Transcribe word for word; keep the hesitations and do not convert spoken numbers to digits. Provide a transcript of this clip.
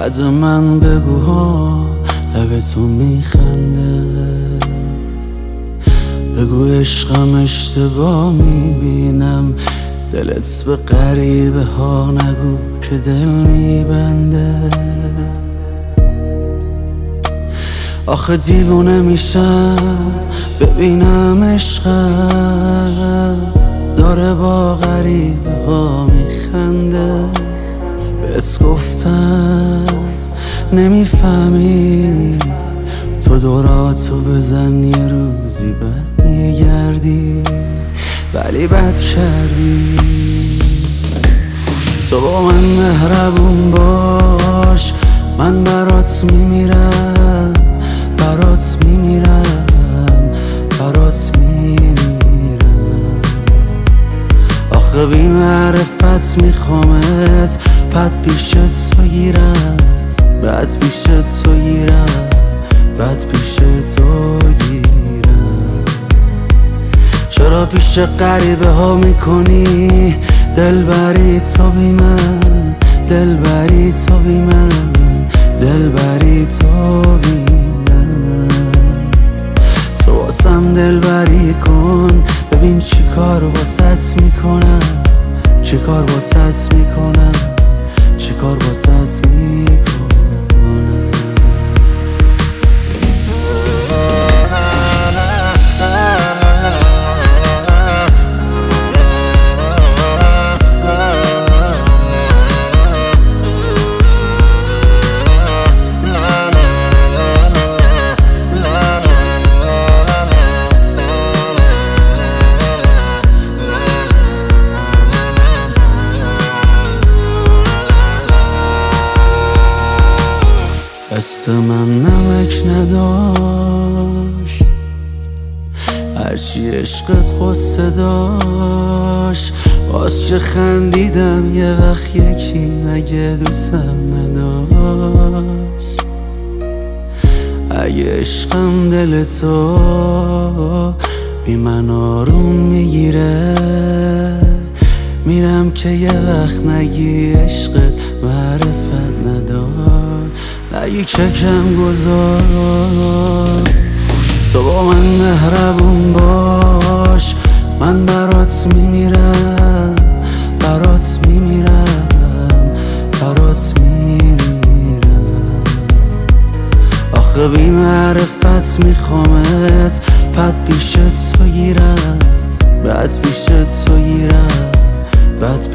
بعد من بگو ها لبتون میخنده، بگو عشقم اشتباه میبینم، دلت به غریبه ها نگو که دل میبنده. آخه دیوونه میشم ببینم عشقم داره با غریبه ها میخنده. بهت گفتم نمیفهمی، تو دوراتو بزن یه روزی بد میگردی، ولی بد کردی. تو با من مهربون باش، من برات میمیرم، برات میمیرم، برات میمیرم. آخه بی معرفت میخوامت، بد پیش تو گیرم، بد پیش تو گیرم، بد پیش تو گیرم. چرا پیش غریبه ها میکنی دل بری تو بی من، دل بری تو بی من، دل بری تو بی من. تو واسم دل بری کن، ببین چی کار واسط میکنم، چی کار واسط میکنم، چی کار واسط میکنم. دست من نمک نداشت، هرچی عشقت غصه داشت، باز چه خندیدم یه وقت یکی مگه دوستم نداشت. اگه عشقم دل تو بی من آروم میگیره، میرم که یه وقت نگی عشقت معرفت نداشت، نگی که کم گذار. تو با من مهربون باش، من برات میمیرم، برات میمیرم، برات میمیرم. آخه بی معرفت میخوامت، بد پیش تو گیرم، بد پیش تو گیرم، بد